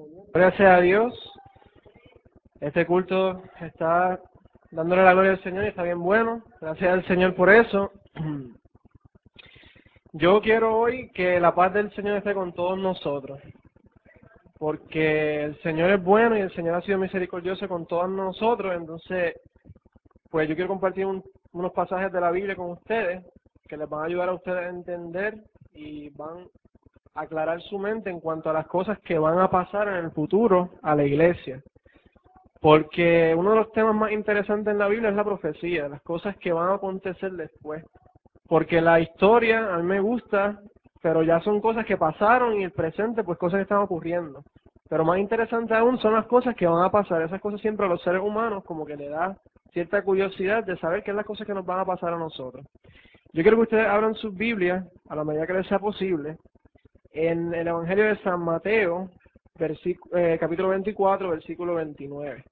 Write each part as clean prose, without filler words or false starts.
Gracias a Dios, este culto está dándole la gloria al Señor y está bien bueno. Gracias al Señor por eso. Yo quiero hoy que la paz del Señor esté con todos nosotros, porque el Señor es bueno y el Señor ha sido misericordioso con todos nosotros. Entonces, pues yo quiero compartir unos pasajes de la Biblia con ustedes que les van a ayudar a ustedes a entender y van a aclarar su mente en cuanto a las cosas que van a pasar en el futuro a la iglesia. Porque uno de los temas más interesantes en la Biblia es la profecía, las cosas que van a acontecer después. Porque la historia a mí me gusta, pero ya son cosas que pasaron y el presente, pues cosas que están ocurriendo. Pero más interesante aún son las cosas que van a pasar. Esas cosas siempre a los seres humanos como que le da cierta curiosidad de saber qué es las cosas que nos van a pasar a nosotros. Yo quiero que ustedes abran sus Biblias, a la medida que les sea posible, en el Evangelio de San Mateo, capítulo 24, versículo 29.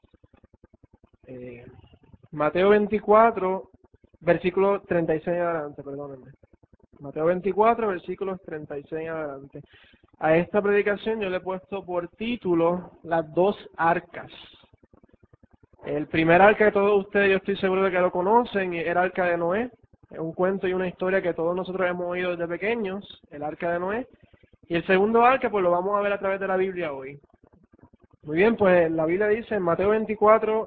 Mateo 24, versículo 36 adelante, perdónenme. Mateo 24, versículos 36 adelante. A esta predicación yo le he puesto por título las dos arcas. El primer arca que todos ustedes, yo estoy seguro de que lo conocen, era el arca de Noé. Es un cuento y una historia que todos nosotros hemos oído desde pequeños, el arca de Noé. Y el segundo arca, pues lo vamos a ver a través de la Biblia hoy. Muy bien, pues la Biblia dice en Mateo 24,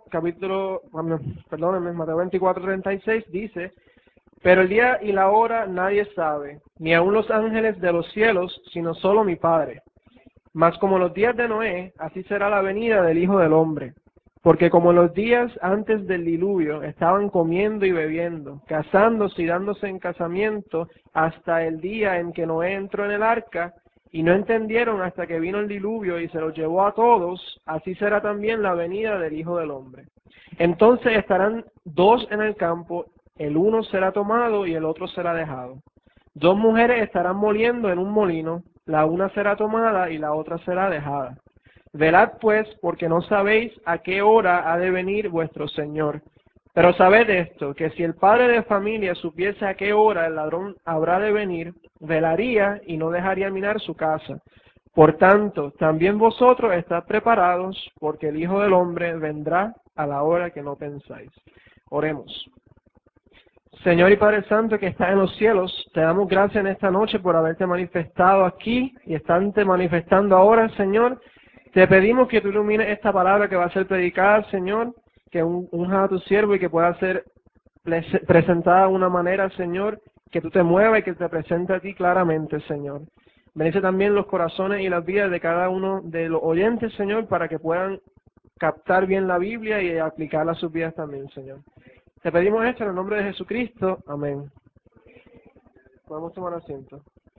Mateo 24, 36, dice: pero el día y la hora nadie sabe, ni aun los ángeles de los cielos, sino solo mi Padre. Mas como los días de Noé, así será la venida del Hijo del Hombre. Porque como en los días antes del diluvio estaban comiendo y bebiendo, casándose y dándose en casamiento, hasta el día en que Noé entró en el arca, y no entendieron hasta que vino el diluvio y se los llevó a todos, así será también la venida del Hijo del Hombre. Entonces estarán dos en el campo, el uno será tomado y el otro será dejado. Dos mujeres estarán moliendo en un molino, la una será tomada y la otra será dejada. Velad pues, porque no sabéis a qué hora ha de venir vuestro Señor. Pero sabed esto, que si el padre de familia supiese a qué hora el ladrón habrá de venir, velaría y no dejaría minar su casa. Por tanto, también vosotros estad preparados, porque el Hijo del Hombre vendrá a la hora que no pensáis. Oremos. Señor y Padre Santo que está en los cielos, te damos gracias en esta noche por haberte manifestado aquí y estarte manifestando ahora, Señor. Te pedimos que tú ilumines esta palabra que va a ser predicada, Señor, que unja a tu siervo y que pueda ser presentada de una manera, Señor, que tú te muevas y que te presente a ti claramente, Señor. Bendice también los corazones y las vidas de cada uno de los oyentes, Señor, para que puedan captar bien la Biblia y aplicarla a sus vidas también, Señor. Te pedimos esto en el nombre de Jesucristo. Amén. Podemos tomar asiento.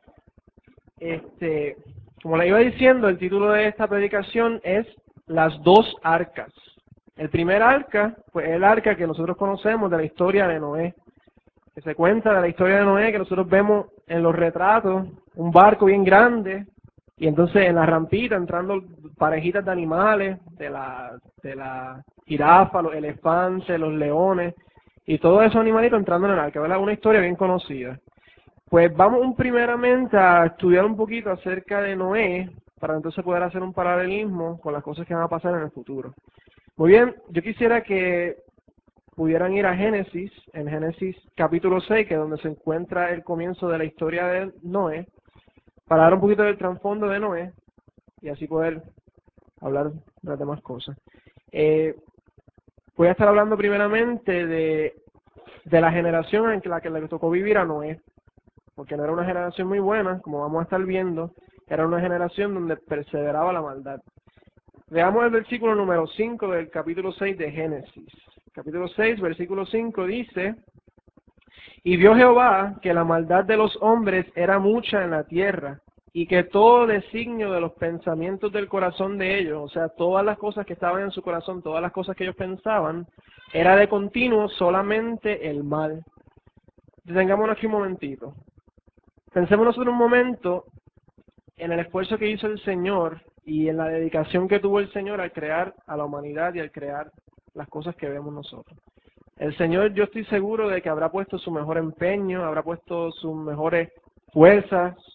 Como le iba diciendo, el título de esta predicación es Las dos arcas. El primer arca, pues el arca que nosotros conocemos de la historia de Noé, que se cuenta de la historia de Noé, que nosotros vemos en los retratos, un barco bien grande, y entonces en la rampita entrando parejitas de animales, de la jirafa, los elefantes, los leones, y todos esos animalitos entrando en el arca, ¿verdad? Una historia bien conocida. Pues vamos primeramente a estudiar un poquito acerca de Noé, para entonces poder hacer un paralelismo con las cosas que van a pasar en el futuro. Muy bien, yo quisiera que pudieran ir a Génesis, en Génesis capítulo 6, que es donde se encuentra el comienzo de la historia de Noé, para dar un poquito del trasfondo de Noé, y así poder hablar de las demás cosas. Voy a estar hablando primeramente de la generación en la que le tocó vivir a Noé, porque no era una generación muy buena, como vamos a estar viendo, era una generación donde perseveraba la maldad. Veamos el versículo número 5 del capítulo 6 de Génesis. Capítulo 6, versículo 5 dice: y vio Jehová que la maldad de los hombres era mucha en la tierra, y que todo designio de los pensamientos del corazón de ellos, o sea, todas las cosas que estaban en su corazón, todas las cosas que ellos pensaban, era de continuo solamente el mal. Detengámonos aquí un momentito. Pensemos nosotros un momento en el esfuerzo que hizo el Señor y en la dedicación que tuvo el Señor al crear a la humanidad y al crear las cosas que vemos nosotros. El Señor, yo estoy seguro de que habrá puesto su mejor empeño, habrá puesto sus mejores fuerzas,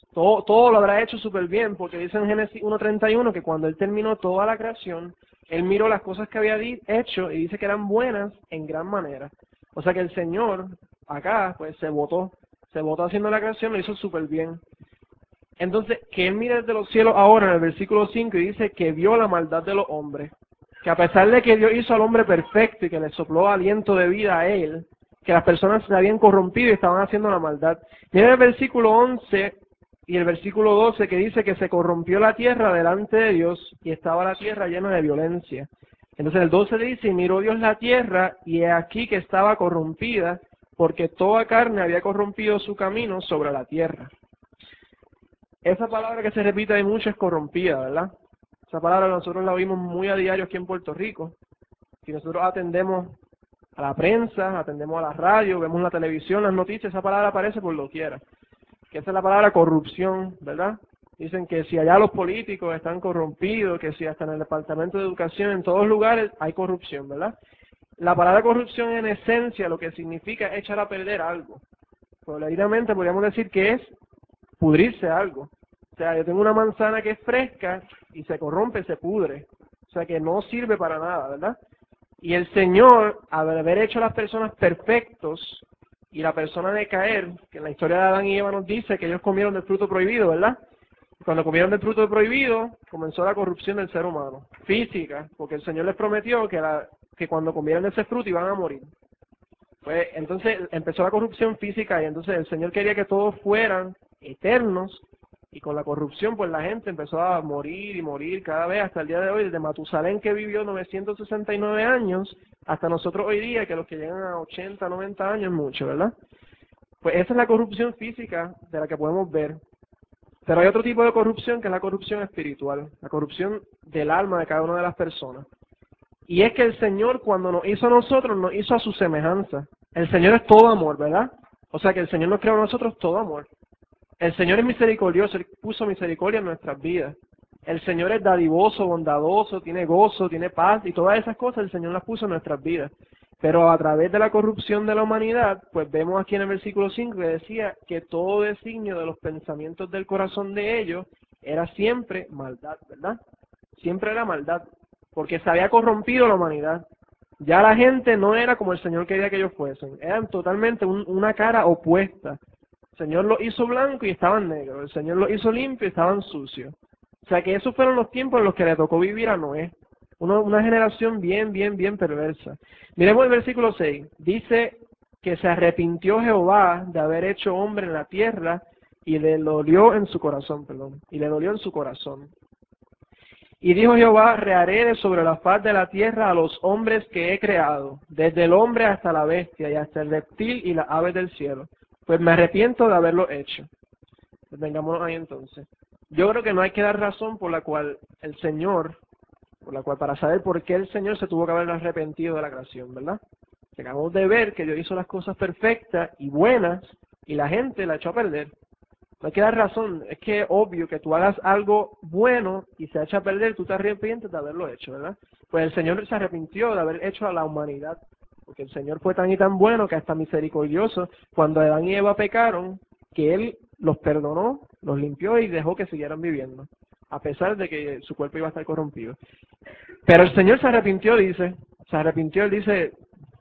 todo lo habrá hecho súper bien, porque dice en Génesis 1:31 que cuando Él terminó toda la creación, Él miró las cosas que había hecho y dice que eran buenas en gran manera. O sea que el Señor acá pues se votó haciendo la creación, lo hizo súper bien. Entonces, que Él mira desde los cielos ahora en el versículo 5 y dice que vio la maldad de los hombres, que a pesar de que Dios hizo al hombre perfecto y que le sopló aliento de vida a Él, que las personas se habían corrompido y estaban haciendo la maldad. Mira el versículo 11 y el versículo 12 que dice que se corrompió la tierra delante de Dios y estaba la tierra llena de violencia. Entonces el 12 dice, y miró Dios la tierra y he aquí que estaba corrompida, porque toda carne había corrompido su camino sobre la tierra. Esa palabra que se repite ahí mucho es corrompida, ¿verdad? Esa palabra nosotros la oímos muy a diario aquí en Puerto Rico. Si nosotros atendemos a la prensa, atendemos a la radio, vemos la televisión, las noticias, esa palabra aparece por doquiera. Que esa es la palabra corrupción, ¿verdad? Dicen que si allá los políticos están corrompidos, que si hasta en el Departamento de Educación, en todos lugares hay corrupción, ¿verdad? La palabra corrupción en esencia lo que significa es echar a perder algo. Probablemente podríamos decir que es pudrirse algo. O sea, yo tengo una manzana que es fresca y se corrompe, se pudre. O sea, que no sirve para nada, ¿verdad? Y el Señor, al haber hecho a las personas perfectos y la persona de caer, que en la historia de Adán y Eva nos dice que ellos comieron del fruto prohibido, ¿verdad? Cuando comieron del fruto prohibido, comenzó la corrupción del ser humano, física, porque el Señor les prometió que cuando comieran de ese fruto iban a morir. Pues entonces empezó la corrupción física y entonces el Señor quería que todos fueran eternos y con la corrupción pues la gente empezó a morir y morir cada vez hasta el día de hoy, desde Matusalén que vivió 969 años hasta nosotros hoy día que los que llegan a 80, 90 años es mucho, ¿verdad? Pues esa es la corrupción física de la que podemos ver. Pero hay otro tipo de corrupción que es la corrupción espiritual, la corrupción del alma de cada una de las personas. Y es que el Señor cuando nos hizo a nosotros, nos hizo a su semejanza. El Señor es todo amor, ¿verdad? O sea que el Señor nos creó a nosotros todo amor. El Señor es misericordioso, Él puso misericordia en nuestras vidas. El Señor es dadivoso, bondadoso, tiene gozo, tiene paz y todas esas cosas el Señor las puso en nuestras vidas. Pero a través de la corrupción de la humanidad, pues vemos aquí en el versículo 5 que decía que todo designio de los pensamientos del corazón de ellos era siempre maldad, ¿verdad? Siempre era maldad, porque se había corrompido la humanidad. Ya la gente no era como el Señor quería que ellos fuesen, eran totalmente una cara opuesta. El Señor los hizo blanco y estaban negros, el Señor los hizo limpio y estaban sucios. O sea que esos fueron los tiempos en los que le tocó vivir a Noé. Una generación bien perversa. Miremos el versículo 6. Dice que se arrepintió Jehová de haber hecho hombre en la tierra y le dolió en su corazón, y le dolió en su corazón. Y dijo Jehová, reharé de sobre la faz de la tierra a los hombres que he creado, desde el hombre hasta la bestia y hasta el reptil y las aves del cielo. Pues me arrepiento de haberlo hecho. Pues vengámonos ahí entonces. Yo creo que no hay que dar razón por la cual para saber por qué el Señor se tuvo que haber arrepentido de la creación, ¿verdad? Acabamos de ver que Dios hizo las cosas perfectas y buenas y la gente la echó a perder. No hay que dar razón, es que es obvio que tú hagas algo bueno y se echa a perder, tú te arrepientes de haberlo hecho, ¿verdad? Pues el Señor se arrepintió de haber hecho a la humanidad, porque el Señor fue tan y tan bueno que hasta misericordioso, cuando Adán y Eva pecaron, que Él los perdonó, los limpió y dejó que siguieran viviendo, a pesar de que su cuerpo iba a estar corrompido. Pero el Señor se arrepintió, Él dice,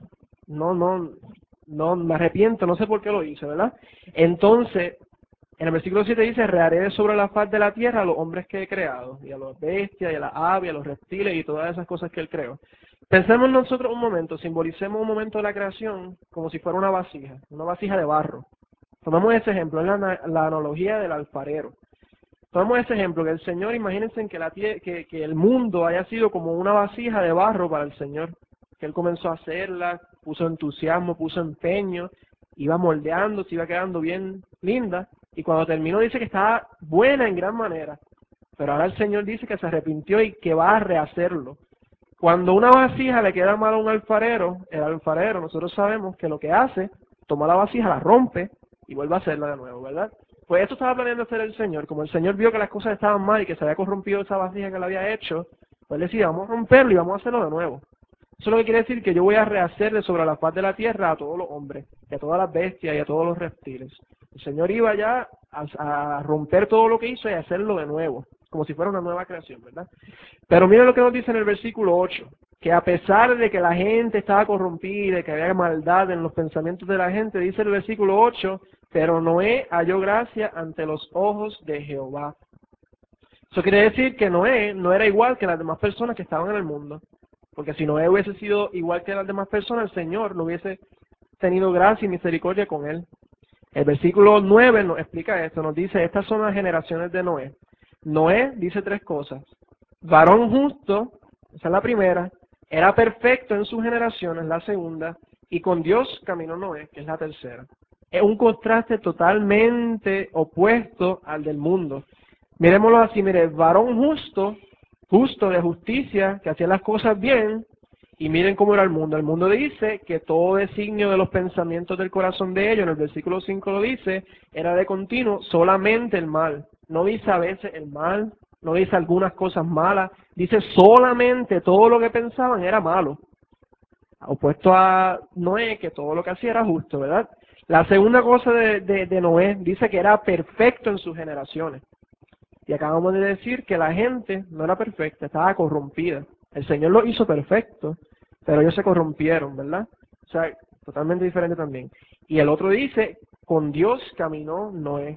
no, me arrepiento, no sé por qué lo hice, ¿verdad? Entonces, en el versículo 7 dice, reharé sobre la faz de la tierra a los hombres que he creado, y a las bestias, y a las aves, y a los reptiles, y todas esas cosas que Él creó. Pensemos nosotros un momento, simbolicemos un momento de la creación como si fuera una vasija de barro. Tomemos ese ejemplo, es la analogía del alfarero. Tomemos ese ejemplo, que el Señor, imagínense que el mundo haya sido como una vasija de barro para el Señor, que Él comenzó a hacerla, puso entusiasmo, puso empeño, iba moldeando, se iba quedando bien linda, y cuando terminó dice que estaba buena en gran manera, pero ahora el Señor dice que se arrepintió y que va a rehacerlo. Cuando una vasija le queda mal a un alfarero, el alfarero, nosotros sabemos que lo que hace, toma la vasija, la rompe y vuelve a hacerla de nuevo, ¿verdad? Pues esto estaba planeando hacer el Señor. Como el Señor vio que las cosas estaban mal y que se había corrompido esa vasija que le había hecho, pues decía, vamos a romperlo y vamos a hacerlo de nuevo. Eso es lo que quiere decir que yo voy a rehacer de sobre la faz de la tierra a todos los hombres, y a todas las bestias y a todos los reptiles. El Señor iba ya a romper todo lo que hizo y a hacerlo de nuevo, como si fuera una nueva creación, ¿verdad? Pero mira lo que nos dice en el versículo 8, que a pesar de que la gente estaba corrompida, que había maldad en los pensamientos de la gente, dice el versículo 8, pero Noé halló gracia ante los ojos de Jehová. Eso quiere decir que Noé no era igual que las demás personas que estaban en el mundo. Porque si Noé hubiese sido igual que las demás personas, el Señor no hubiese tenido gracia y misericordia con él. El versículo 9 nos explica esto, nos dice, estas son las generaciones de Noé. Noé dice tres cosas. Varón justo, esa es la primera, era perfecto en sus generaciones, la segunda, y con Dios caminó Noé, que es la tercera. Es un contraste totalmente opuesto al del mundo. Miremoslo así, mire, varón justo, justo de justicia, que hacía las cosas bien, y miren cómo era el mundo. El mundo dice que todo designio de los pensamientos del corazón de ellos, en el versículo 5 lo dice, era de continuo solamente el mal. No dice a veces el mal, no dice algunas cosas malas, dice solamente todo lo que pensaban era malo. Opuesto a Noé, que todo lo que hacía era justo, ¿verdad? La segunda cosa de Noé dice que era perfecto en sus generaciones. Y acabamos de decir que la gente no era perfecta, estaba corrompida. El Señor lo hizo perfecto, pero ellos se corrompieron, ¿verdad? O sea, totalmente diferente también. Y el otro dice, con Dios caminó Noé.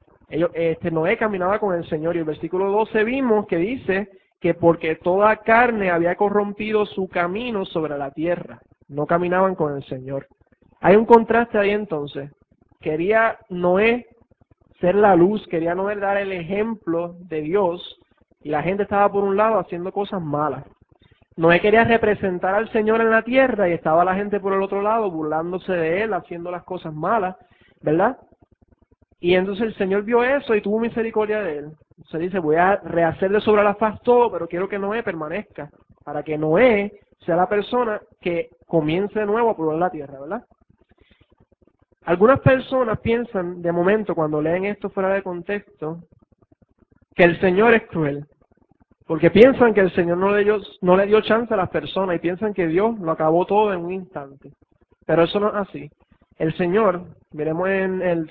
Noé caminaba con el Señor y el versículo 12 vimos que dice que porque toda carne había corrompido su camino sobre la tierra, no caminaban con el Señor. Hay un contraste ahí entonces. Quería Noé ser la luz, quería Noé dar el ejemplo de Dios y la gente estaba por un lado haciendo cosas malas. Noé quería representar al Señor en la tierra y estaba la gente por el otro lado burlándose de él, haciendo las cosas malas, ¿verdad? Y entonces el Señor vio eso y tuvo misericordia de él. Se dice, voy a rehacer de sobre la faz todo, pero quiero que Noé permanezca, para que Noé sea la persona que comience de nuevo a poblar la tierra, ¿verdad? Algunas personas piensan, de momento, cuando leen esto fuera de contexto, que el Señor es cruel, porque piensan que el Señor no le dio chance a las personas y piensan que Dios lo acabó todo en un instante. Pero eso no es así. El Señor, miremos en el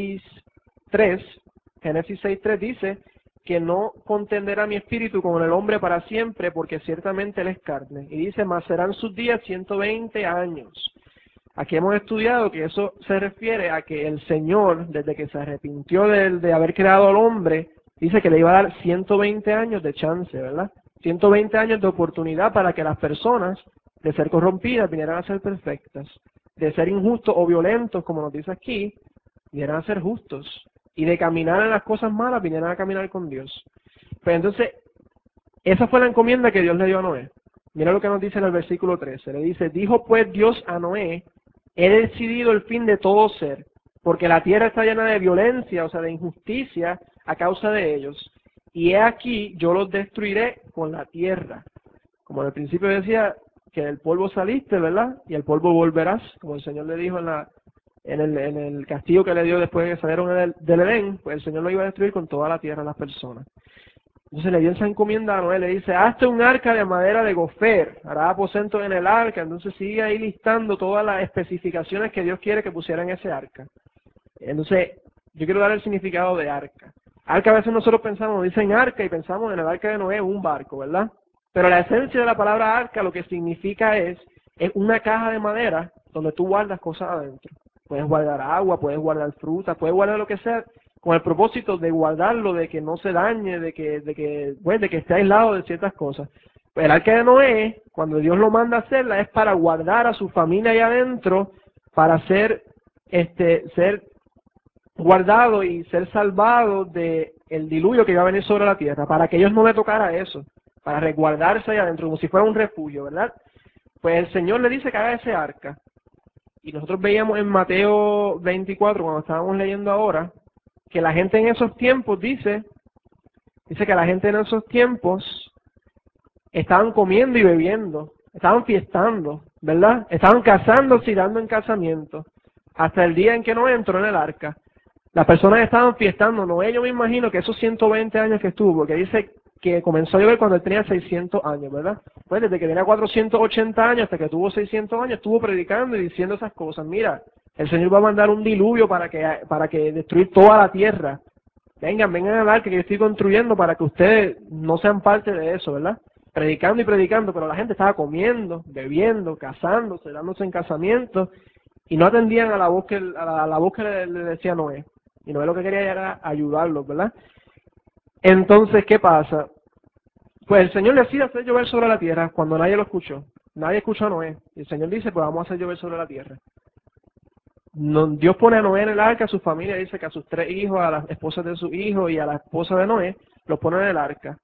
6.3, Génesis 6.3 dice que no contenderá mi espíritu con el hombre para siempre, porque ciertamente él es carne. Y dice, mas serán sus días 120 años. Aquí hemos estudiado que eso se refiere a que el Señor, desde que se arrepintió de haber creado al hombre, dice que le iba a dar 120 años de chance, ¿verdad? 120 años de oportunidad para que las personas, de ser corrompidas, vinieran a ser perfectas. De ser injustos o violentos, como nos dice aquí, vinieran a ser justos. Y de caminar en las cosas malas, vinieran a caminar con Dios. Pues entonces, esa fue la encomienda que Dios le dio a Noé. Mira lo que nos dice en el versículo 13. Le dice, dijo pues Dios a Noé, he decidido el fin de todo ser, porque la tierra está llena de violencia, o sea, de injusticia a causa de ellos. Y he aquí, yo los destruiré con la tierra. Como al principio decía, que del polvo saliste, ¿verdad? Y al polvo volverás, como el Señor le dijo en el castigo que le dio después de que salieron del Edén, pues el Señor lo iba a destruir con toda la tierra a las personas. Entonces le dio esa encomienda a Noé, le dice, hazte un arca de madera de gofer, hará aposento en el arca. Entonces sigue ahí listando todas las especificaciones que Dios quiere que pusiera en ese arca. Entonces, yo quiero dar el significado de arca. Arca a veces nosotros pensamos, dicen arca y pensamos en el arca de Noé, un barco, ¿verdad? Pero la esencia de la palabra arca lo que significa es una caja de madera donde tú guardas cosas adentro. Puedes guardar agua, puedes guardar fruta, puedes guardar lo que sea, con el propósito de guardarlo, de que no se dañe, de que esté aislado de ciertas cosas. Pues el arca de Noé, cuando Dios lo manda a hacerla, es para guardar a su familia ahí adentro, para ser guardado y ser salvado de el diluvio que iba a venir sobre la tierra, para que ellos no le tocara eso, para resguardarse ahí adentro, como si fuera un refugio, ¿verdad? Pues el Señor le dice que haga ese arca. Y nosotros veíamos en Mateo 24, cuando estábamos leyendo ahora, que la gente en esos tiempos dice que la gente en esos tiempos estaban comiendo y bebiendo, estaban fiestando, ¿verdad? Estaban casándose y dando en casamiento, hasta el día en que no entró en el arca. Las personas estaban fiestando, no, yo me imagino que esos 120 años que estuvo, porque dice que comenzó a llover cuando él tenía 600 años, ¿verdad? Pues desde que tenía 480 años hasta que tuvo 600 años, estuvo predicando y diciendo esas cosas. Mira, El Señor va a mandar un diluvio para que destruir toda la tierra. Vengan al arca que yo estoy construyendo para que ustedes no sean parte de eso, ¿verdad? Predicando y predicando, pero la gente estaba comiendo, bebiendo, casándose, dándose en casamiento y no atendían a la voz a la voz que le decía Noé. Y Noé lo que quería era ayudarlos, ¿verdad? Entonces, ¿qué pasa? Pues el Señor decide hacer llover sobre la tierra cuando nadie lo escuchó. Nadie escuchó a Noé. Y el Señor dice, pues vamos a hacer llover sobre la tierra. No, Dios pone a Noé en el arca, a su familia, dice que a sus 3 hijos, a las esposas de su hijo y a la esposa de Noé, los pone en el arca.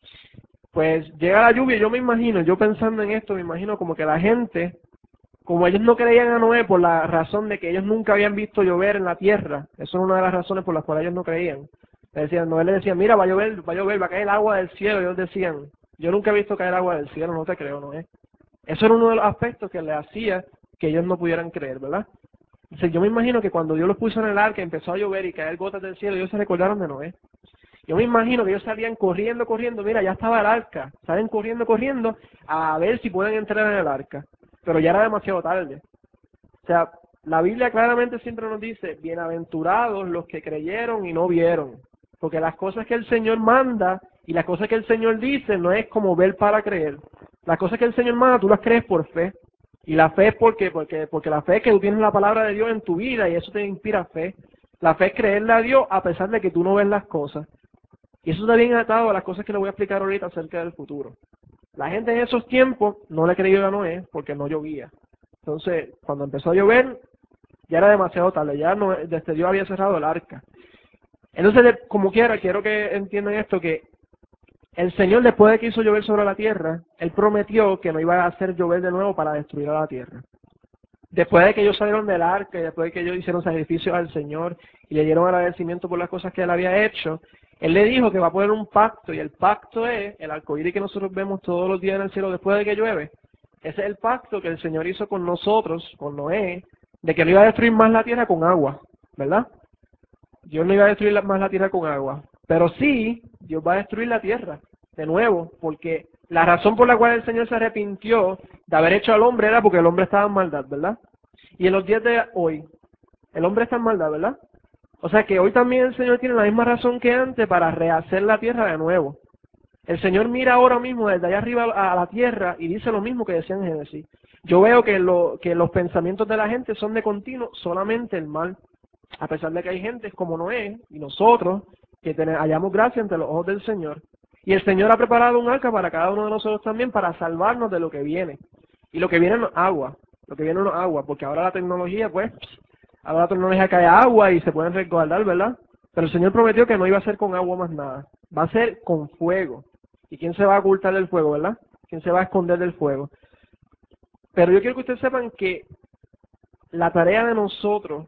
Pues llega la lluvia y yo me imagino, yo pensando en esto, me imagino como que la gente, como ellos no creían a Noé por la razón de que ellos nunca habían visto llover en la tierra, eso es una de las razones por las cuales ellos no creían. Noé le decía, mira, va a llover, va a caer agua del cielo. Y ellos decían, yo nunca he visto caer agua del cielo, no te creo, Noé. Eso era uno de los aspectos que le hacía que ellos no pudieran creer, ¿verdad? Entonces yo me imagino que cuando Dios los puso en el arca, empezó a llover y caer gotas del cielo, ellos se recordaron de Noé. Yo me imagino que ellos salían corriendo, mira, ya estaba el arca, salen corriendo a ver si pueden entrar en el arca, pero ya era demasiado tarde. O sea, la Biblia claramente siempre nos dice, bienaventurados los que creyeron y no vieron, porque las cosas que el Señor manda y las cosas que el Señor dice no es como ver para creer. Las cosas que el Señor manda tú las crees por fe. Y la fe es porque la fe es que tú tienes la palabra de Dios en tu vida y eso te inspira fe. La fe es creerle a Dios a pesar de que tú no ves las cosas. Y eso está bien atado a las cosas que le voy a explicar ahorita acerca del futuro. La gente en esos tiempos no le creyó a Noé porque no llovía. Entonces, cuando empezó a llover, ya era demasiado tarde, ya desde Dios había cerrado el arca. Entonces, como quiera, quiero que entiendan esto, que el Señor, después de que hizo llover sobre la tierra, Él prometió que no iba a hacer llover de nuevo para destruir a la tierra. Después de que ellos salieron del arca y después de que ellos hicieron sacrificios al Señor y le dieron agradecimiento por las cosas que Él había hecho, Él le dijo que va a poner un pacto, y el pacto es el arcoíris que nosotros vemos todos los días en el cielo después de que llueve. Ese es el pacto que el Señor hizo con nosotros, con Noé, de que no iba a destruir más la tierra con agua, ¿verdad? Dios no iba a destruir más la tierra con agua, pero sí, Dios va a destruir la tierra, de nuevo, porque la razón por la cual el Señor se arrepintió de haber hecho al hombre era porque el hombre estaba en maldad, ¿verdad? Y en los días de hoy, el hombre está en maldad, ¿verdad? O sea que hoy también el Señor tiene la misma razón que antes para rehacer la tierra de nuevo. El Señor mira ahora mismo desde allá arriba a la tierra y dice lo mismo que decía en Génesis. Yo veo que los pensamientos de la gente son de continuo solamente el mal. A pesar de que hay gente como Noé y nosotros que hallamos gracia ante los ojos del Señor. Y el Señor ha preparado un arca para cada uno de nosotros también para salvarnos de lo que viene. Y lo que viene no es agua, lo que viene no es agua, porque ahora la tecnología, pues, ahora la tecnología cae agua y se pueden resguardar, ¿verdad? Pero el Señor prometió que no iba a ser con agua más nada, va a ser con fuego. ¿Y quién se va a ocultar del fuego, verdad? ¿Quién se va a esconder del fuego? Pero yo quiero que ustedes sepan que la tarea de nosotros,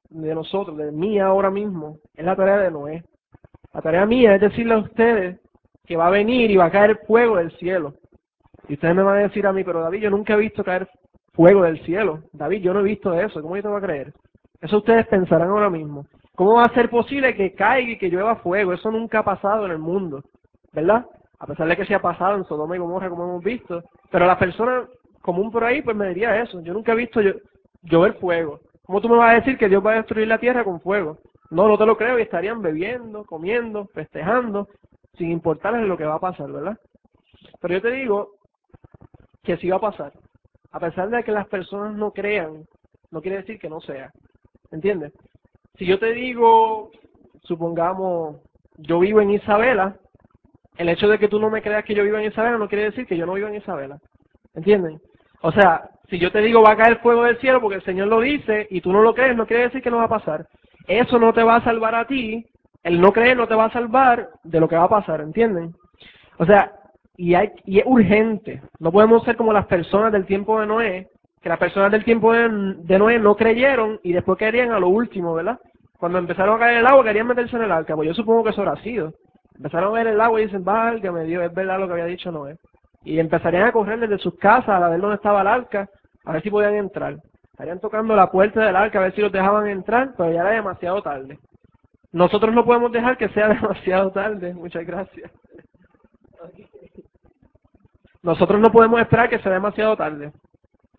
de mí ahora mismo, es la tarea de Noé. La tarea mía es decirle a ustedes que va a venir y va a caer fuego del cielo. Y ustedes me van a decir a mí, pero David, yo nunca he visto caer fuego del cielo. David, yo no he visto eso, ¿cómo yo te voy a creer? Eso ustedes pensarán ahora mismo. ¿Cómo va a ser posible que caiga y que llueva fuego? Eso nunca ha pasado en el mundo, ¿verdad? A pesar de que sí ha pasado en Sodoma y Gomorra, como hemos visto. Pero la persona común por ahí, pues me diría eso. Yo nunca he visto llover fuego. ¿Cómo tú me vas a decir que Dios va a destruir la tierra con fuego? No, no te lo creo, y estarían bebiendo, comiendo, festejando, sin importarles lo que va a pasar, ¿verdad? Pero yo te digo que sí va a pasar. A pesar de que las personas no crean, no quiere decir que no sea. ¿Entiendes? Si yo te digo, supongamos, yo vivo en Isabela, el hecho de que tú no me creas que yo vivo en Isabela no quiere decir que yo no vivo en Isabela. ¿Entienden? O sea, si yo te digo va a caer fuego del cielo porque el Señor lo dice y tú no lo crees, no quiere decir que no va a pasar. Eso no te va a salvar a ti, el no creer no te va a salvar de lo que va a pasar, ¿entienden? O sea, y es urgente. No podemos ser como las personas del tiempo de Noé, que las personas del tiempo de Noé no creyeron y después querían a lo último, ¿verdad? Cuando empezaron a caer el agua querían meterse en el arca, pues yo supongo que eso habrá sido. Empezaron a ver el agua y dicen, válgame Dios, es verdad lo que había dicho Noé. Y empezarían a correr desde sus casas a ver dónde estaba el arca, a ver si podían entrar. Estarían tocando la puerta del arca a ver si los dejaban entrar, pero ya era demasiado tarde. Nosotros no podemos dejar que sea demasiado tarde. Muchas gracias. Nosotros no podemos esperar que sea demasiado tarde.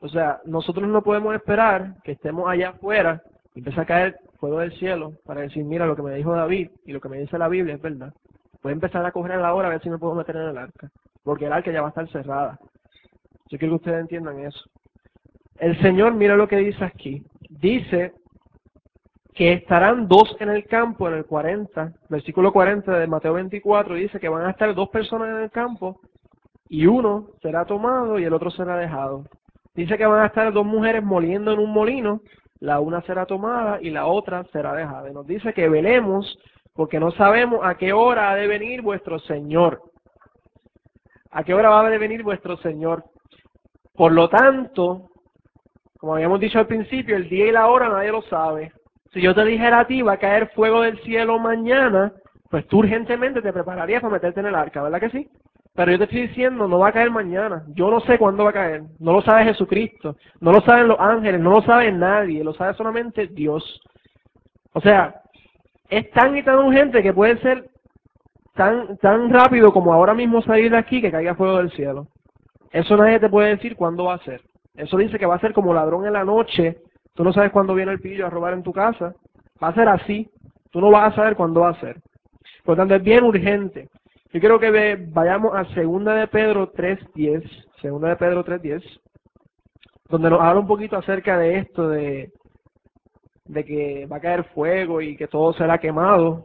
O sea, nosotros no podemos esperar que estemos allá afuera y empiece a caer fuego del cielo para decir, mira, lo que me dijo David y lo que me dice la Biblia es verdad. Voy a empezar a correr a la hora a ver si me puedo meter en el arca, porque el arca ya va a estar cerrada. Yo quiero que ustedes entiendan eso. El Señor, mira lo que dice aquí. Dice que estarán dos en el campo, en el 40, versículo 40 de Mateo 24, dice que van a estar dos personas en el campo y uno será tomado y el otro será dejado. Dice que van a estar dos mujeres moliendo en un molino, la una será tomada y la otra será dejada. Y nos dice que velemos porque no sabemos a qué hora ha de venir vuestro Señor. ¿A qué hora va a de venir vuestro Señor? Por lo tanto, como habíamos dicho al principio, el día y la hora nadie lo sabe. Si yo te dijera a ti, va a caer fuego del cielo mañana, pues tú urgentemente te prepararías para meterte en el arca, ¿verdad que sí? Pero yo te estoy diciendo, no va a caer mañana. Yo no sé cuándo va a caer. No lo sabe Jesucristo. No lo saben los ángeles. No lo sabe nadie. Lo sabe solamente Dios. O sea, es tan y tan urgente que puede ser tan rápido como ahora mismo salir de aquí que caiga fuego del cielo. Eso nadie te puede decir cuándo va a ser. Eso dice que va a ser como ladrón en la noche. Tú no sabes cuándo viene el pillo a robar en tu casa. Va a ser así. Tú no vas a saber cuándo va a ser. Por lo tanto, es bien urgente. Yo quiero que vayamos a 2 de Pedro 3:10. 2 de Pedro 3:10. Donde nos habla un poquito acerca de esto, de que va a caer fuego y que todo será quemado.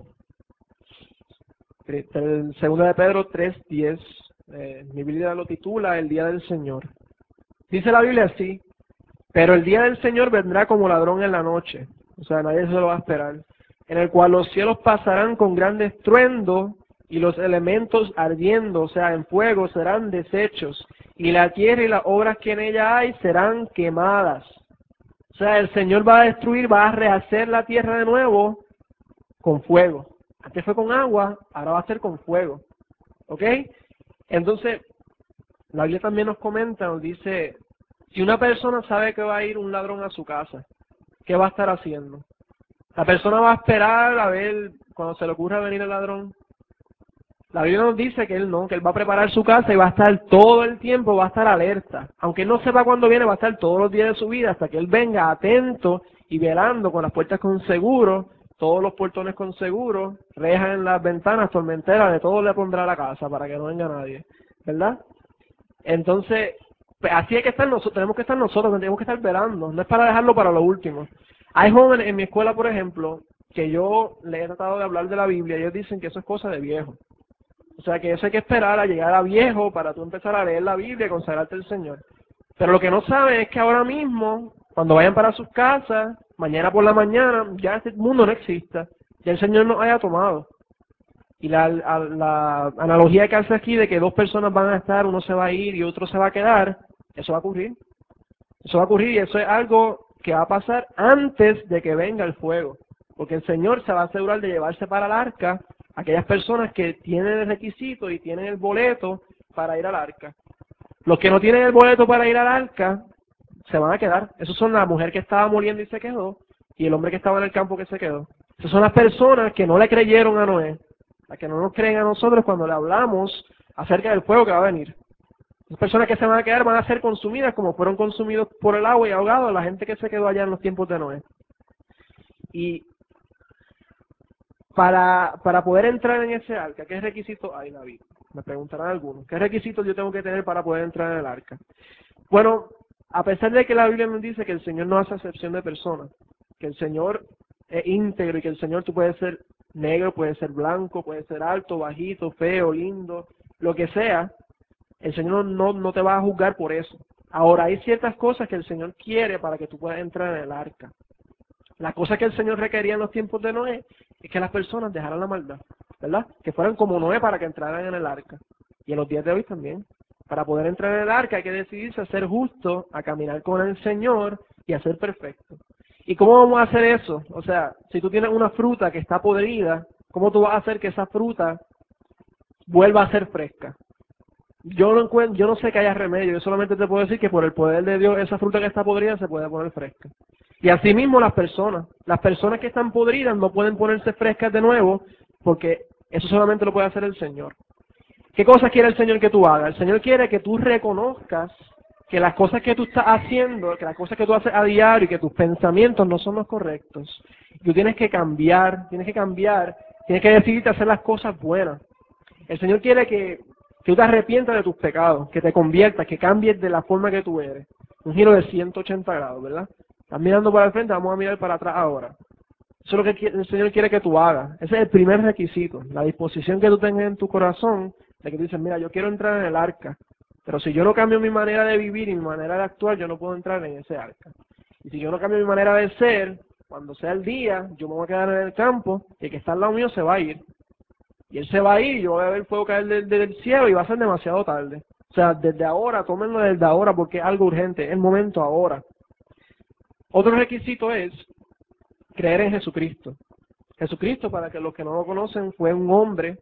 El 2 de Pedro 3:10. Mi Biblia lo titula El Día del Señor. Dice la Biblia así: pero el día del Señor vendrá como ladrón en la noche, o sea, nadie se lo va a esperar, en el cual los cielos pasarán con gran estruendo y los elementos ardiendo, o sea, en fuego, serán deshechos, y la tierra y las obras que en ella hay serán quemadas. O sea, el Señor va a destruir, va a rehacer la tierra de nuevo con fuego. Antes fue con agua, ahora va a ser con fuego. ¿Ok? Entonces, la Biblia también nos comenta, nos dice, si una persona sabe que va a ir un ladrón a su casa, ¿qué va a estar haciendo? La persona va a esperar a ver cuando se le ocurra venir el ladrón. La Biblia nos dice que él no, que él va a preparar su casa y va a estar todo el tiempo, va a estar alerta. Aunque él no sepa cuándo viene, va a estar todos los días de su vida hasta que él venga atento y velando con las puertas con seguro, todos los portones con seguro, rejas en las ventanas, tormenteras, de todo le pondrá a la casa para que no venga nadie, ¿verdad? Entonces, pues así hay que estar nosotros, tenemos que estar nosotros, tenemos que estar velando, no es para dejarlo para lo último. Hay jóvenes en mi escuela, por ejemplo, que yo les he tratado de hablar de la Biblia y ellos dicen que eso es cosa de viejo. O sea, que eso hay que esperar a llegar a viejo para tú empezar a leer la Biblia y consagrarte al Señor. Pero lo que no saben es que ahora mismo, cuando vayan para sus casas, mañana por la mañana, ya este mundo no exista, ya el Señor nos haya tomado. Y la analogía que hace aquí de que dos personas van a estar, uno se va a ir y otro se va a quedar, eso va a ocurrir. Eso va a ocurrir y eso es algo que va a pasar antes de que venga el fuego. Porque el Señor se va a asegurar de llevarse para el arca a aquellas personas que tienen el requisito y tienen el boleto para ir al arca. Los que no tienen el boleto para ir al arca se van a quedar. Esos son la mujer que estaba muriendo y se quedó y el hombre que estaba en el campo que se quedó. Esas son las personas que no le creyeron a Noé, las que no nos creen a nosotros cuando le hablamos acerca del fuego que va a venir. Las personas que se van a quedar van a ser consumidas como fueron consumidos por el agua y ahogados la gente que se quedó allá en los tiempos de Noé. Y para poder entrar en ese arca, ¿qué requisitos hay, David? Me preguntarán algunos. ¿Qué requisitos yo tengo que tener para poder entrar en el arca? Bueno, a pesar de que la Biblia nos dice que el Señor no hace excepción de personas, que el Señor es íntegro y que el Señor tú puedes ser negro, puedes ser blanco, puedes ser alto, bajito, feo, lindo, lo que sea, el Señor no te va a juzgar por eso. Ahora, hay ciertas cosas que el Señor quiere para que tú puedas entrar en el arca. La cosa que el Señor requería en los tiempos de Noé es que las personas dejaran la maldad, ¿verdad? Que fueran como Noé para que entraran en el arca. Y en los días de hoy también. Para poder entrar en el arca hay que decidirse a ser justo, a caminar con el Señor y a ser perfecto. ¿Y cómo vamos a hacer eso? O sea, si tú tienes una fruta que está podrida, ¿cómo tú vas a hacer que esa fruta vuelva a ser fresca? Yo no sé que haya remedio, yo solamente te puedo decir que por el poder de Dios esa fruta que está podrida se puede poner fresca. Y asimismo las personas que están podridas no pueden ponerse frescas de nuevo porque eso solamente lo puede hacer el Señor. ¿Qué cosas quiere el Señor que tú hagas? El Señor quiere que tú reconozcas que las cosas que tú estás haciendo, que las cosas que tú haces a diario y que tus pensamientos no son los correctos. Tú tienes que cambiar, tienes que decidirte a hacer las cosas buenas. El Señor quiere que tú te arrepientas de tus pecados, que te conviertas, que cambies de la forma que tú eres. Un giro de 180 grados, ¿verdad? Estás mirando para el frente, vamos a mirar para atrás ahora. Eso es lo que el Señor quiere que tú hagas. Ese es el primer requisito, la disposición que tú tengas en tu corazón, de que tú dices, mira, yo quiero entrar en el arca, pero si yo no cambio mi manera de vivir y mi manera de actuar, yo no puedo entrar en ese arca. Y si yo no cambio mi manera de ser, cuando sea el día, yo me voy a quedar en el campo y el que está al lado mío se va a ir. Y él se va a ir y yo voy a ver el fuego caer del cielo y va a ser demasiado tarde. O sea, desde ahora, tómenlo desde ahora porque es algo urgente, es el momento ahora. Otro requisito es creer en Jesucristo. Jesucristo, para que los que no lo conocen, fue un hombre,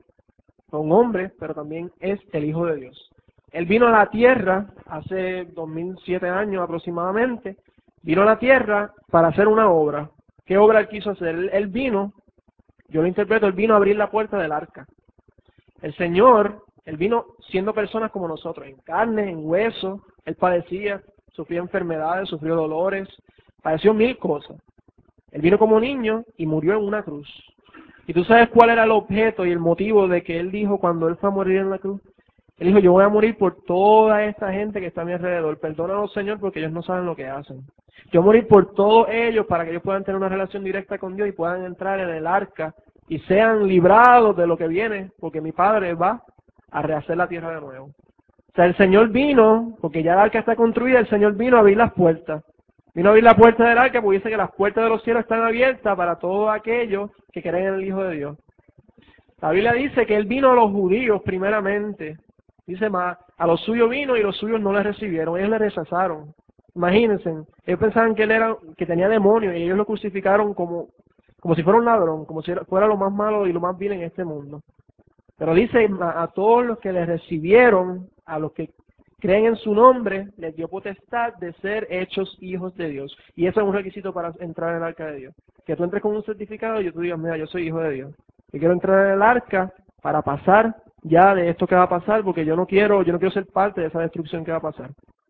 pero también es el Hijo de Dios. Él vino a la tierra hace 2007 años aproximadamente, vino a la tierra para hacer una obra. ¿Qué obra él quiso hacer? Él vino, yo lo interpreto, él vino a abrir la puerta del arca. El Señor, él vino siendo personas como nosotros, en carne, en hueso, él padecía, sufría enfermedades, sufrió dolores, padeció mil cosas. Él vino como niño y murió en una cruz. ¿Y tú sabes cuál era el objeto y el motivo de que él dijo cuando él fue a morir en la cruz? Él dijo, yo voy a morir por toda esta gente que está a mi alrededor. Perdónalos, Señor, porque ellos no saben lo que hacen. Yo voy a morir por todos ellos para que ellos puedan tener una relación directa con Dios y puedan entrar en el arca y sean librados de lo que viene, porque mi Padre va a rehacer la tierra de nuevo. O sea, el Señor vino, porque ya el arca está construida, el Señor vino a abrir las puertas. Vino a abrir la puerta del arca porque dice que las puertas de los cielos están abiertas para todos aquellos que creen en el Hijo de Dios. La Biblia dice que Él vino a los judíos primeramente. Dice más, a los suyos vino y los suyos no le recibieron, ellos le rechazaron. Imagínense, ellos pensaban que Él que tenía demonios y ellos lo crucificaron como si fuera un ladrón, como si fuera lo más malo y lo más vil en este mundo. Pero dice, a todos los que le recibieron, a los que creen en su nombre, les dio potestad de ser hechos hijos de Dios. Y eso es un requisito para entrar en el arca de Dios. Que tú entres con un certificado y tú digas, mira, yo soy hijo de Dios. Y quiero entrar en el arca para pasar ya de esto que va a pasar, porque yo no quiero ser parte de esa destrucción que va a pasar.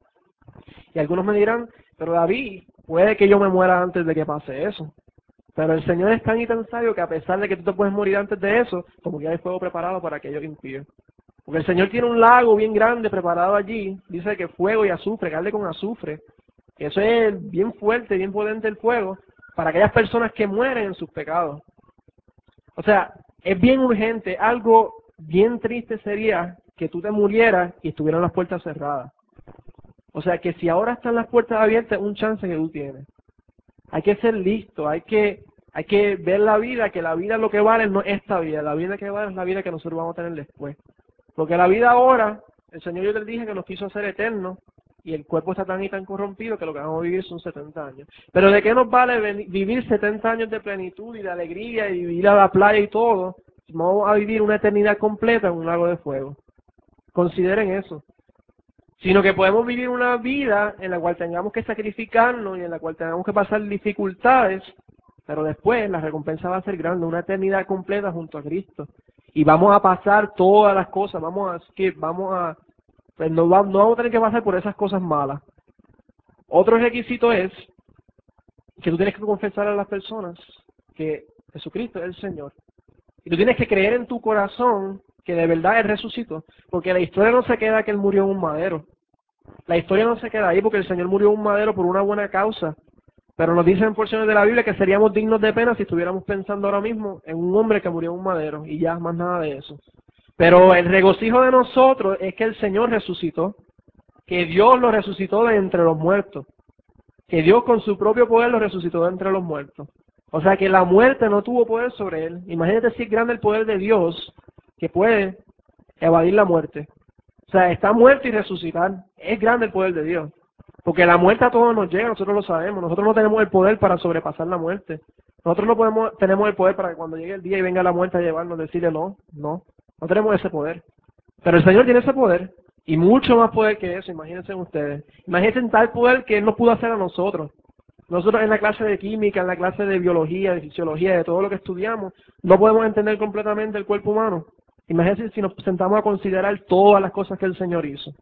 Y algunos me dirán, pero David, puede que yo me muera antes de que pase eso. Pero el Señor es tan y tan sabio que a pesar de que tú te puedes morir antes de eso, como que hay fuego preparado para aquellos impíos. Porque el Señor tiene un lago bien grande preparado allí, dice que fuego y azufre, que arde con azufre. Eso es bien fuerte, bien potente el fuego, para aquellas personas que mueren en sus pecados. O sea, es bien urgente, algo bien triste sería que tú te murieras y estuvieran las puertas cerradas. O sea, que si ahora están las puertas abiertas, es un chance que tú tienes. Hay que ser listo, hay que ver la vida, que la vida lo que vale no es esta vida, la vida que vale es la vida que nosotros vamos a tener después. Porque la vida ahora, el Señor yo les dije que nos quiso hacer eternos, y el cuerpo está tan y tan corrompido que lo que vamos a vivir son 70 años. Pero ¿de qué nos vale vivir 70 años de plenitud y de alegría y vivir a la playa y todo, si vamos a vivir una eternidad completa en un lago de fuego? Consideren eso. Sino que podemos vivir una vida en la cual tengamos que sacrificarnos y en la cual tengamos que pasar dificultades, pero después la recompensa va a ser grande, una eternidad completa junto a Cristo. Y vamos a pasar todas las cosas, pues no vamos a tener que pasar por esas cosas malas. Otro requisito es que tú tienes que confesar a las personas que Jesucristo es el Señor. Y tú tienes que creer en tu corazón que de verdad Él resucitó, porque la historia no se queda que Él murió en un madero. La historia no se queda ahí porque el Señor murió en un madero por una buena causa. Pero nos dicen porciones de la Biblia que seríamos dignos de pena si estuviéramos pensando ahora mismo en un hombre que murió en un madero y ya más nada de eso. Pero el regocijo de nosotros es que el Señor resucitó, que Dios lo resucitó de entre los muertos, que Dios con su propio poder lo resucitó de entre los muertos. O sea que la muerte no tuvo poder sobre Él. Imagínate si es grande el poder de Dios que puede evadir la muerte. O sea, está muerto y resucitar. Es grande el poder de Dios. Porque la muerte a todos nos llega, nosotros lo sabemos. Nosotros no tenemos el poder para sobrepasar la muerte. Nosotros no tenemos el poder para que cuando llegue el día y venga la muerte a llevarnos, decirle no tenemos ese poder. Pero el Señor tiene ese poder. Y mucho más poder que eso, imagínense ustedes. Imagínense tal poder que Él nos pudo hacer a nosotros. Nosotros en la clase de química, en la clase de biología, de fisiología, de todo lo que estudiamos, no podemos entender completamente el cuerpo humano. Imagínense si nos sentamos a considerar todas las cosas que el Señor hizo.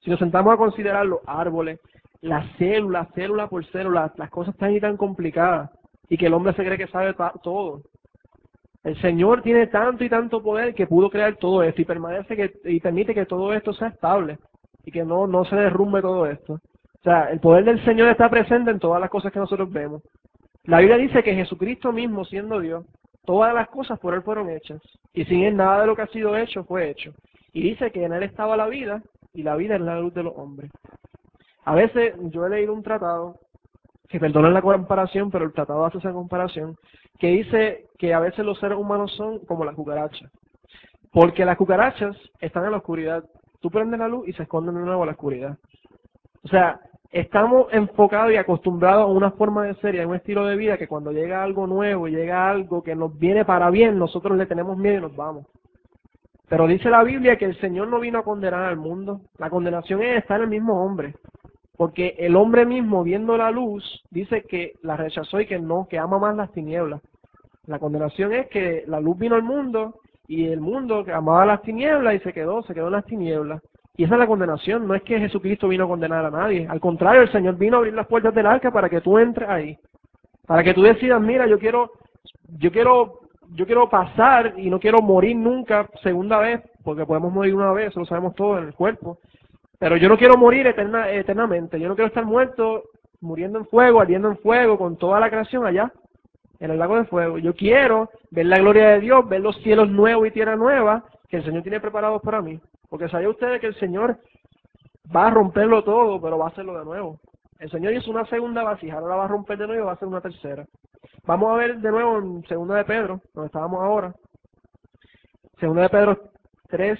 Si nos sentamos a considerar los árboles, las células, célula por célula, las cosas tan y tan complicadas, y que el hombre se cree que sabe todo. El Señor tiene tanto y tanto poder que pudo crear todo esto y permite que todo esto sea estable y que no se derrumbe todo esto. O sea, el poder del Señor está presente en todas las cosas que nosotros vemos. La Biblia dice que Jesucristo mismo, siendo Dios, todas las cosas por Él fueron hechas. Y sin Él nada de lo que ha sido hecho fue hecho. Y dice que en Él estaba la vida, y la vida es la luz de los hombres. A veces yo he leído un tratado, que perdonen la comparación, pero el tratado hace esa comparación, que dice que a veces los seres humanos son como las cucarachas. Porque las cucarachas están en la oscuridad. Tú prendes la luz y se esconden de nuevo a la oscuridad. O sea, estamos enfocados y acostumbrados a una forma de ser y a un estilo de vida que cuando llega algo nuevo, llega algo que nos viene para bien, nosotros le tenemos miedo y nos vamos. Pero dice la Biblia que el Señor no vino a condenar al mundo. La condenación es estar en el mismo hombre. Porque el hombre mismo, viendo la luz, dice que la rechazó y que no, que ama más las tinieblas. La condenación es que la luz vino al mundo y el mundo que amaba las tinieblas y se quedó en las tinieblas. Y esa es la condenación, no es que Jesucristo vino a condenar a nadie. Al contrario, el Señor vino a abrir las puertas del arca para que tú entres ahí. Para que tú decidas, mira, yo quiero pasar y no quiero morir nunca segunda vez, porque podemos morir una vez, eso lo sabemos todo en el cuerpo. Pero yo no quiero morir eternamente, yo no quiero estar muerto, muriendo en fuego, ardiendo en fuego, con toda la creación allá, en el lago de fuego. Yo quiero ver la gloria de Dios, ver los cielos nuevos y tierra nueva que el Señor tiene preparados para mí. Porque sabía ustedes que el Señor va a romperlo todo, pero va a hacerlo de nuevo. El Señor hizo una segunda vasija, ahora la va a romper de nuevo y va a hacer una tercera. Vamos a ver de nuevo en Segunda de Pedro, donde estábamos ahora. Segunda de Pedro 3,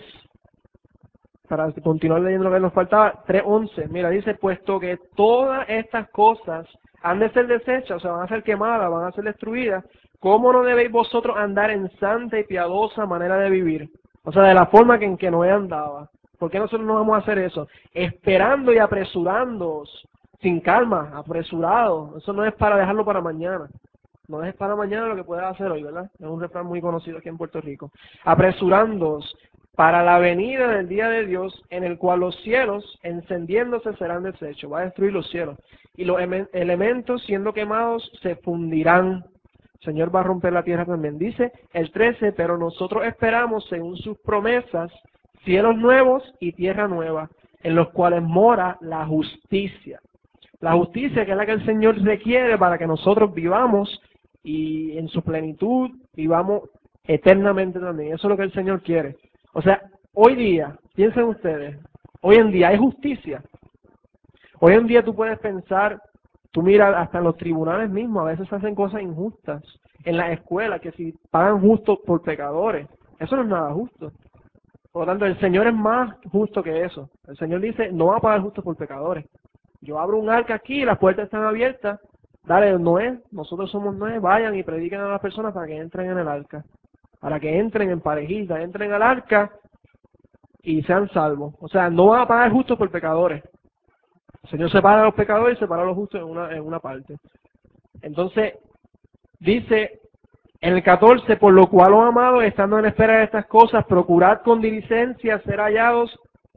para continuar leyendo lo que nos faltaba, 3:11. Mira, dice, puesto que todas estas cosas han de ser desechas, o sea, van a ser quemadas, van a ser destruidas, ¿cómo no debéis vosotros andar en santa y piadosa manera de vivir? O sea, de la forma en que Noé andaba. ¿Por qué nosotros no vamos a hacer eso? Esperando y apresurándoos, sin calma, apresurados. Eso no es para dejarlo para mañana. No dejes para mañana lo que puedas hacer hoy, ¿verdad? Es un refrán muy conocido aquí en Puerto Rico. Apresurándoos para la venida del día de Dios, en el cual los cielos, encendiéndose, serán deshechos. Va a destruir los cielos. Y los elementos, siendo quemados, se fundirán. El Señor va a romper la tierra también. Dice el 13, pero nosotros esperamos, según sus promesas, cielos nuevos y tierra nueva, en los cuales mora la justicia. La justicia que es la que el Señor requiere para que nosotros vivamos y en su plenitud vivamos eternamente también. Eso es lo que el Señor quiere. O sea, hoy día, piensen ustedes, hoy en día hay justicia. Hoy en día tú puedes pensar, tú miras hasta en los tribunales mismos, a veces se hacen cosas injustas. En las escuelas, que si pagan justo por pecadores, eso no es nada justo. Por lo tanto, el Señor es más justo que eso. El Señor dice, no va a pagar justo por pecadores. Yo abro un arca aquí, las puertas están abiertas. Dale, Noé, nosotros somos Noé, vayan y prediquen a las personas para que entren en el arca. Para que entren en parejita, entren al arca y sean salvos. O sea, no van a pagar justos por pecadores. El Señor separa a los pecadores y separa a los justos en una parte. Entonces, dice en el 14, por lo cual, los amados, estando en espera de estas cosas, procurad con diligencia ser hallados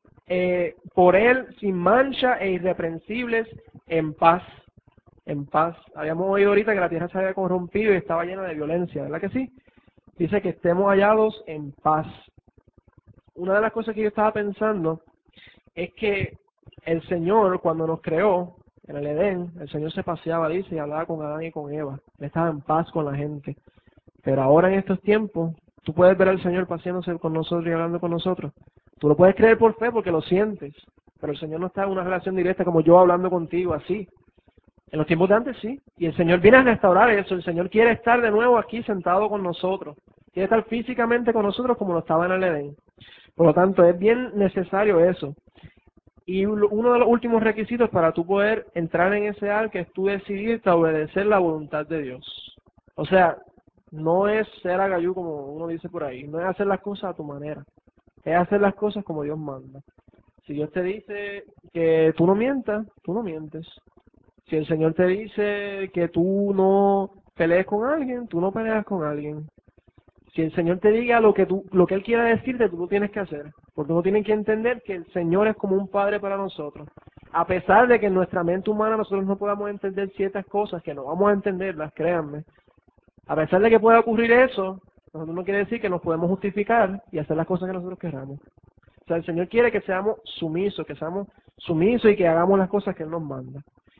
por Él sin mancha e irreprensibles en paz. En paz. Habíamos oído ahorita que la tierra se había corrompido y estaba llena de violencia, ¿verdad que sí? Dice que estemos hallados en paz. Una de las cosas que yo estaba pensando es que el Señor, cuando nos creó en el Edén, el Señor se paseaba, dice, y hablaba con Adán y con Eva. Él estaba en paz con la gente. Pero ahora en estos tiempos, tú puedes ver al Señor paseándose con nosotros y hablando con nosotros. Tú lo puedes creer por fe porque lo sientes, pero el Señor no está en una relación directa como yo hablando contigo, así. En los tiempos de antes sí, y el Señor viene a restaurar eso. El Señor quiere estar de nuevo aquí sentado con nosotros. Quiere estar físicamente con nosotros como lo estaba en el Edén. Por lo tanto, es bien necesario eso. Y uno de los últimos requisitos para tú poder entrar en ese arca es tú decidirte a obedecer la voluntad de Dios. O sea, no es ser agayú como uno dice por ahí, no es hacer las cosas a tu manera, es hacer las cosas como Dios manda. Si Dios te dice que tú no mientas, tú no mientes. Si el Señor te dice que tú no pelees con alguien, tú no peleas con alguien. Si el Señor te diga lo que Él quiera decirte, tú lo tienes que hacer. Porque uno tiene que entender que el Señor es como un padre para nosotros. A pesar de que en nuestra mente humana nosotros no podamos entender ciertas cosas, que no vamos a entenderlas, créanme. A pesar de que pueda ocurrir eso, nosotros no quiere decir que nos podemos justificar y hacer las cosas que nosotros queramos. O sea, el Señor quiere que seamos sumisos y que hagamos las cosas que Él nos manda.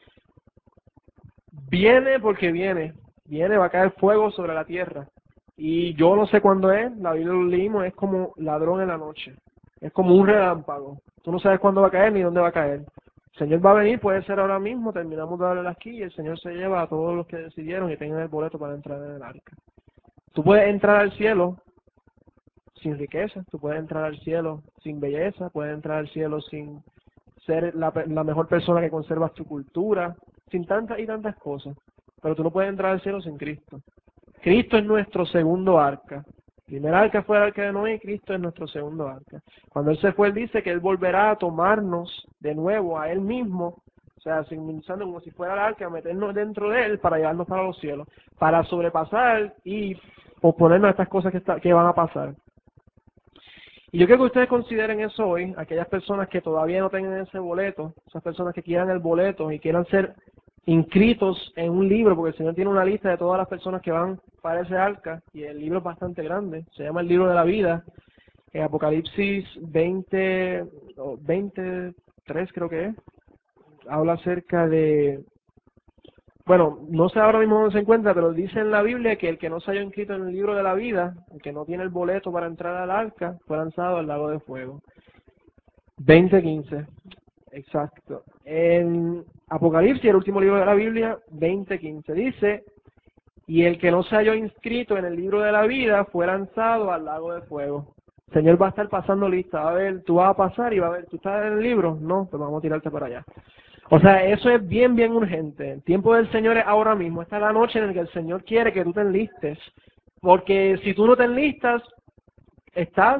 Viene porque viene, va a caer fuego sobre la tierra. Y yo no sé cuándo es, la Biblia lo leímos, es como ladrón en la noche, es como un relámpago. Tú no sabes cuándo va a caer ni dónde va a caer. El Señor va a venir, puede ser ahora mismo, terminamos de hablar aquí y el Señor se lleva a todos los que decidieron y tengan el boleto para entrar en el arca. Tú puedes entrar al cielo sin riqueza, tú puedes entrar al cielo sin belleza, puedes entrar al cielo sin ser la mejor persona que conservas tu cultura, sin tantas y tantas cosas. Pero tú no puedes entrar al cielo sin Cristo. Cristo es nuestro segundo arca. El primer arca fue el arca de Noé y Cristo es nuestro segundo arca. Cuando Él se fue, Él dice que Él volverá a tomarnos de nuevo a Él mismo, o sea, simbolizando como si fuera el arca, a meternos dentro de Él para llevarnos para los cielos, para sobrepasar y oponernos a estas cosas que van a pasar. Y yo quiero que ustedes consideren eso hoy, aquellas personas que todavía no tengan ese boleto, esas personas que quieran el boleto y quieran ser inscritos en un libro, porque el Señor tiene una lista de todas las personas que van para ese arca, y el libro es bastante grande, se llama el libro de la vida, en Apocalipsis 23 creo que es, habla acerca de, bueno, no sé ahora mismo dónde se encuentra, pero dice en la Biblia que el que no se haya inscrito en el libro de la vida, el que no tiene el boleto para entrar al arca, fue lanzado al lago de fuego. 20:15. Exacto. En Apocalipsis, el último libro de la Biblia, 20:15, dice, y el que no se haya inscrito en el libro de la vida fue lanzado al lago de fuego. El Señor va a estar pasando lista, va a ver, tú vas a pasar y va a ver, ¿tú estás en el libro? No, pues vamos a tirarte para allá. O sea, eso es bien, bien urgente. El tiempo del Señor es ahora mismo. Esta es la noche en la que el Señor quiere que tú te enlistes. Porque si tú no te enlistas, estás...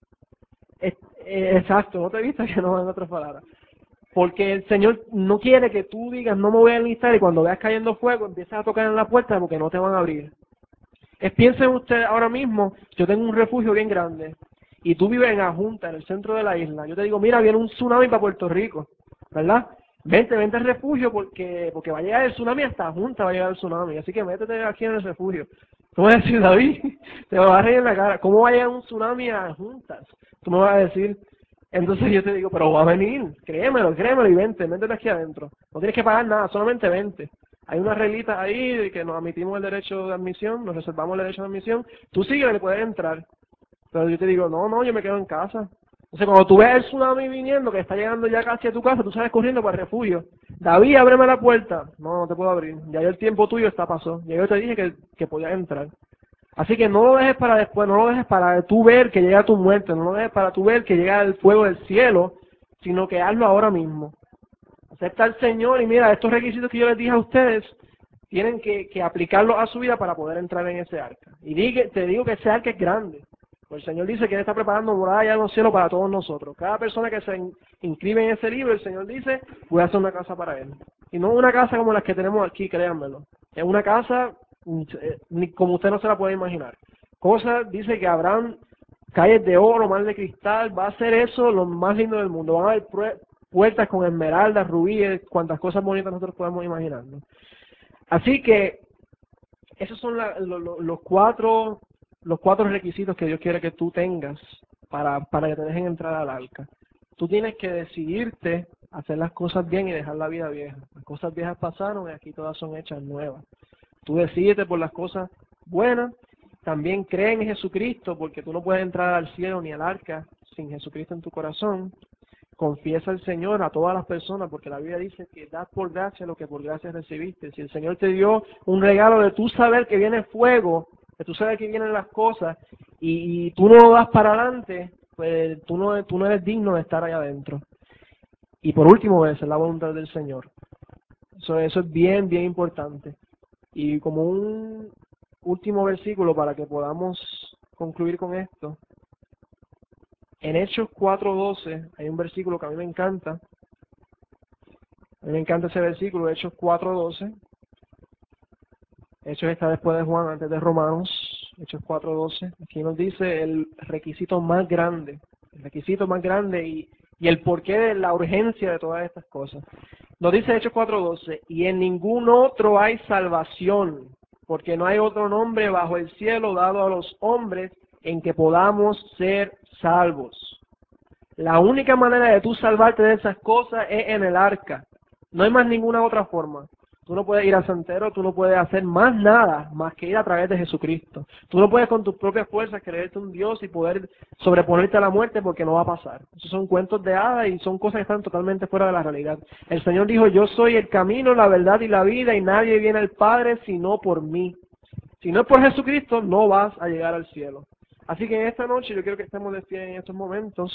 exacto, no te vistas que no van otras palabras. Porque el Señor no quiere que tú digas, no me voy a enlistar, y cuando veas cayendo fuego, empieces a tocar en la puerta porque no te van a abrir. Piensen ustedes ahora mismo, yo tengo un refugio bien grande, y tú vives en Ajunta, en el centro de la isla. Yo te digo, mira, viene un tsunami para Puerto Rico, ¿verdad? Vente al refugio porque va a llegar el tsunami hasta Ajunta, va a llegar el tsunami, así que métete aquí en el refugio. Tú me vas a decir, David, te vas a reír en la cara, ¿cómo va a llegar un tsunami a Ajuntas? Tú me vas a decir, entonces yo te digo, pero va a venir, créemelo, y vente, métete aquí adentro. No tienes que pagar nada, solamente vente. Hay unas reglitas ahí de que nos admitimos el derecho de admisión, nos reservamos el derecho de admisión. Tú síguele, le puedes entrar. Pero yo te digo, no, yo me quedo en casa. Entonces, cuando tú ves el tsunami viniendo, que está llegando ya casi a tu casa, tú sales corriendo para el refugio. David, ábreme la puerta. No te puedo abrir. Ya el tiempo tuyo pasó. Ya yo te dije que podías entrar. Así que no lo dejes para después, no lo dejes para tú ver que llega tu muerte, no lo dejes para tú ver que llega el fuego del cielo, sino que hazlo ahora mismo. Acepta al Señor y mira, estos requisitos que yo les dije a ustedes, tienen que aplicarlos a su vida para poder entrar en ese arca. Y te digo que ese arca es grande. Pues el Señor dice que Él está preparando morada allá en los cielos para todos nosotros. Cada persona que se inscribe en ese libro, el Señor dice, voy a hacer una casa para Él. Y no una casa como las que tenemos aquí, créanmelo. Es una casa ni como usted no se la puede imaginar. Cosas, dice que habrán calles de oro, mar de cristal, va a ser eso lo más lindo del mundo. Van a haber puertas con esmeraldas, rubíes, cuantas cosas bonitas nosotros podemos imaginarnos. Así que esos son los cuatro requisitos que Dios quiere que tú tengas para que te dejen entrar al arca. Tú tienes que decidirte a hacer las cosas bien y dejar la vida vieja. Las cosas viejas pasaron y aquí todas son hechas nuevas. Tú decídete por las cosas buenas. También cree en Jesucristo, porque tú no puedes entrar al cielo ni al arca sin Jesucristo en tu corazón. Confiesa al Señor a todas las personas, porque la Biblia dice que das por gracia lo que por gracia recibiste. Si el Señor te dio un regalo de tú saber que viene fuego, de tú saber que vienen las cosas, y tú no lo das para adelante, pues tú no eres digno de estar allá adentro. Y por último, es la voluntad del Señor. Eso es bien, bien importante. Y como un último versículo para que podamos concluir con esto, en Hechos 4:12 hay un versículo que a mí me encanta. A mí me encanta ese versículo, Hechos 4:12. Hechos está después de Juan, antes de Romanos. Hechos 4:12. Aquí nos dice el requisito más grande, y el porqué de la urgencia de todas estas cosas. Nos dice Hechos 4:12, y en ningún otro hay salvación, porque no hay otro nombre bajo el cielo dado a los hombres en que podamos ser salvos. La única manera de tú salvarte de esas cosas es en el arca. No hay más ninguna otra forma. Tú no puedes ir al santero, tú no puedes hacer más nada más que ir a través de Jesucristo. Tú no puedes con tus propias fuerzas creerte un Dios y poder sobreponerte a la muerte porque no va a pasar. Esos son cuentos de hadas y son cosas que están totalmente fuera de la realidad. El Señor dijo, yo soy el camino, la verdad y la vida y nadie viene al Padre sino por mí. Si no es por Jesucristo, no vas a llegar al cielo. Así que en esta noche yo quiero que estemos de pie en estos momentos.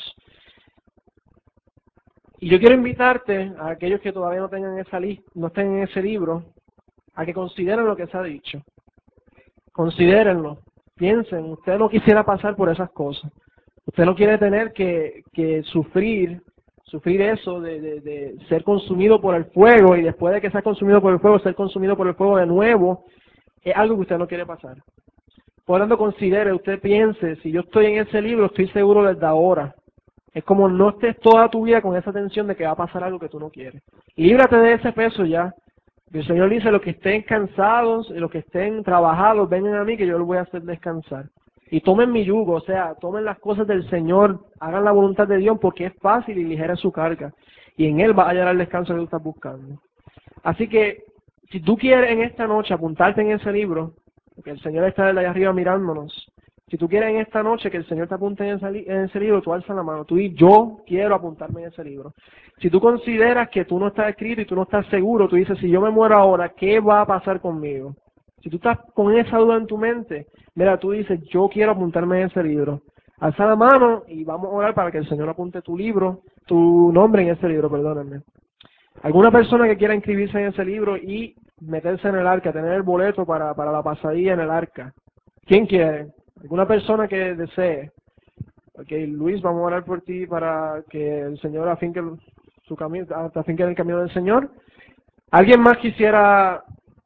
Y yo quiero invitarte a aquellos que todavía no tengan esa lista, no estén en ese libro, a que consideren lo que se ha dicho. Considérenlo, piensen, usted no quisiera pasar por esas cosas. Usted no quiere tener que sufrir eso de ser consumido por el fuego y después de que sea consumido por el fuego, ser consumido por el fuego de nuevo. Es algo que usted no quiere pasar. Por lo tanto, considere, usted piense, si yo estoy en ese libro, estoy seguro desde ahora. Es como no estés toda tu vida con esa tensión de que va a pasar algo que tú no quieres. Líbrate de ese peso ya. El Señor dice, los que estén cansados y los que estén trabajados, vengan a mí que yo los voy a hacer descansar. Y tomen mi yugo, o sea, tomen las cosas del Señor, hagan la voluntad de Dios porque es fácil y ligera su carga. Y en Él va a hallar el descanso que tú estás buscando. Así que, si tú quieres en esta noche apuntarte en ese libro, porque el Señor está desde allá arriba mirándonos, si tú quieres en esta noche que el Señor te apunte en ese libro, tú alza la mano, tú dices, yo quiero apuntarme en ese libro. Si tú consideras que tú no estás escrito y tú no estás seguro, tú dices, si yo me muero ahora, ¿qué va a pasar conmigo? Si tú estás con esa duda en tu mente, mira, tú dices, yo quiero apuntarme en ese libro. Alza la mano y vamos a orar para que el Señor apunte tu libro, tu nombre en ese libro, perdónenme. ¿Alguna persona que quiera inscribirse en ese libro y meterse en el arca, tener el boleto para la pasadilla en el arca? ¿Quién quiere? ¿Alguna persona que desee? Ok, Luis, vamos a orar por ti para que el Señor afinque su camino, afinque el camino del Señor. ¿Alguien más quisiera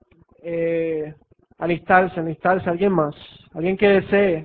alistarse? ¿Alguien más? ¿Alguien que desee?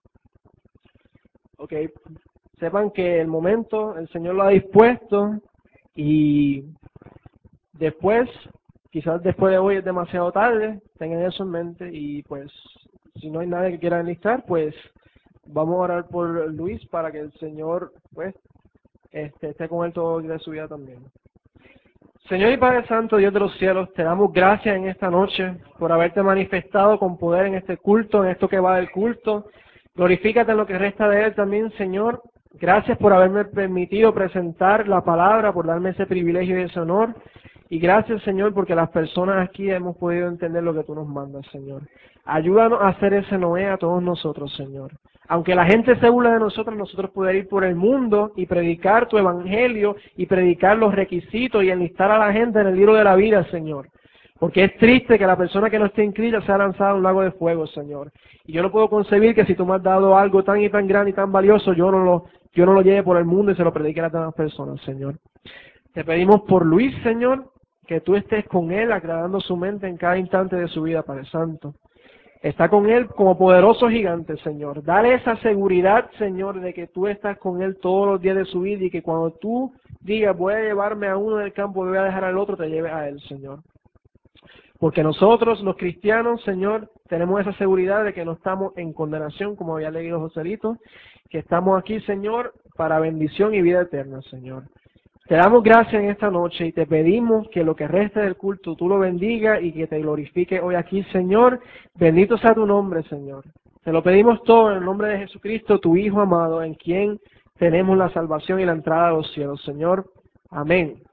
Ok, sepan que el momento el Señor lo ha dispuesto y después, quizás después de hoy es demasiado tarde, tengan eso en mente y pues si no hay nadie que quiera enlistar, pues vamos a orar por Luis para que el Señor pues esté con él todo el día de su vida también. Señor y Padre Santo, Dios de los cielos, te damos gracias en esta noche por haberte manifestado con poder en este culto, en esto que va del culto. Glorifícate en lo que resta de él también, Señor. Gracias por haberme permitido presentar la palabra, por darme ese privilegio y ese honor. Y gracias, Señor, porque las personas aquí hemos podido entender lo que tú nos mandas, Señor. Ayúdanos a hacer ese Noé a todos nosotros, Señor. Aunque la gente se burla de nosotros poder ir por el mundo y predicar tu evangelio y predicar los requisitos y enlistar a la gente en el libro de la vida, Señor. Porque es triste que la persona que no esté inscrita sea lanzada a un lago de fuego, Señor. Y yo no puedo concebir que si tú me has dado algo tan y tan grande y tan valioso, yo no lo lleve por el mundo y se lo predique a las demás personas, Señor. Te pedimos por Luis, Señor, que tú estés con él, aclarando su mente en cada instante de su vida, Padre Santo. Está con él como poderoso gigante, Señor. Dale esa seguridad, Señor, de que tú estás con él todos los días de su vida y que cuando tú digas, voy a llevarme a uno del campo y voy a dejar al otro, te lleves a él, Señor. Porque nosotros, los cristianos, Señor, tenemos esa seguridad de que no estamos en condenación, como había leído Joselito, que estamos aquí, Señor, para bendición y vida eterna, Señor. Te damos gracias en esta noche y te pedimos que lo que resta del culto tú lo bendigas y que te glorifique hoy aquí, Señor. Bendito sea tu nombre, Señor. Te lo pedimos todo en el nombre de Jesucristo, tu Hijo amado, en quien tenemos la salvación y la entrada a los cielos, Señor. Amén.